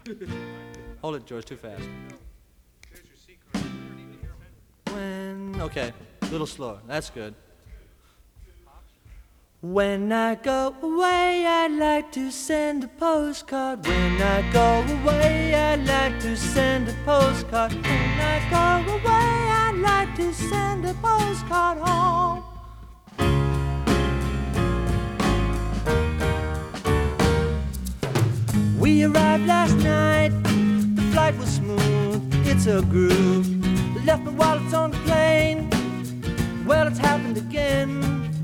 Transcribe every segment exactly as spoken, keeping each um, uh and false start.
Hold it, George, too fast. When, okay, a little slower. That's good. When I go away, I'd like to send a postcard. When I go away, I'd like to send a postcard. When I go away, I'd like to send a postcard home. We arrived last night, the flight was smooth, it's a groove. Left my wallets on the plane, well it's happened again.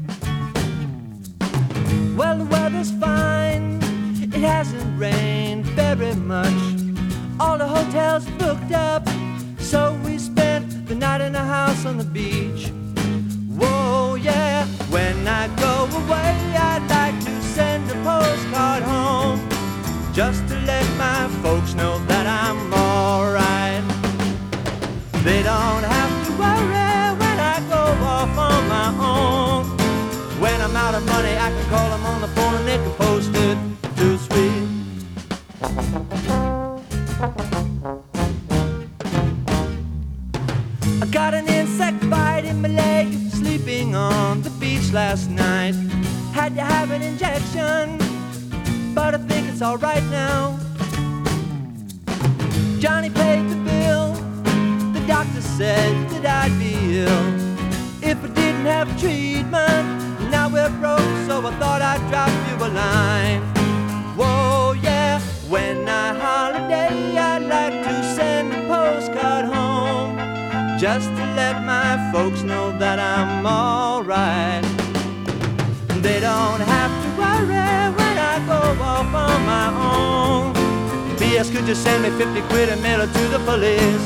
Well the weather's fine, it hasn't rained very much. All the hotels booked up, so we spent the night in a house on the beach. Whoa yeah, when I go away I'd like to send a postcard home, just to let my folks know that I'm alright. They don't have to worry when I go off on my own. When I'm out of money I can call them on the phone and they can post it too sweet. I got an insect bite in my leg sleeping on the beach last night. Had to have an injection, but I think it's alright now. Johnny paid the bill, the doctor said that I'd be ill if I didn't have treatment. Now we're broke, so I thought I'd drop you a line. Whoa yeah, when I holiday I'd like to send a postcard home, just to let my folks know that I'm alright. They don't have to worry when I go off on my own. P S could you send me fifty quid and mail it to the police?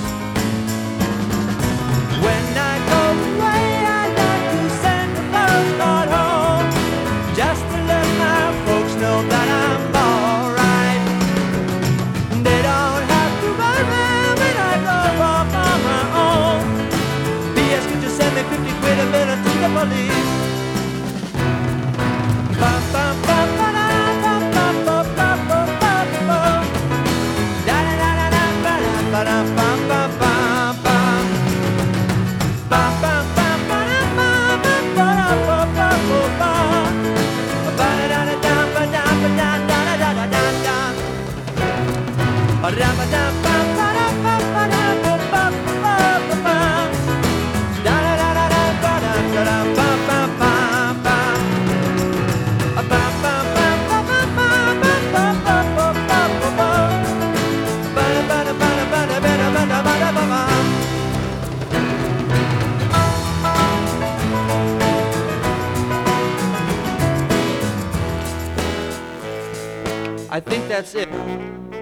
When I go away I'd like to send a postcard home, just to let my folks know that I'm alright. They don't have to worry when I go off on my own. P S could you send me fifty quid and mail it to the police? Ba ba ba ba da ba ba ba ba ba ba ba. Da da da da da ba da ba da ba ba ba ba. Ba ba ba ba da ba ba ba da ba ba ba ba. Ba da da da da ba da ba da da da da da da da. Ba da ba da ba ba da ba ba da ba ba ba ba ba. Da da da da da ba da da da ba ba ba ba. I think that's it.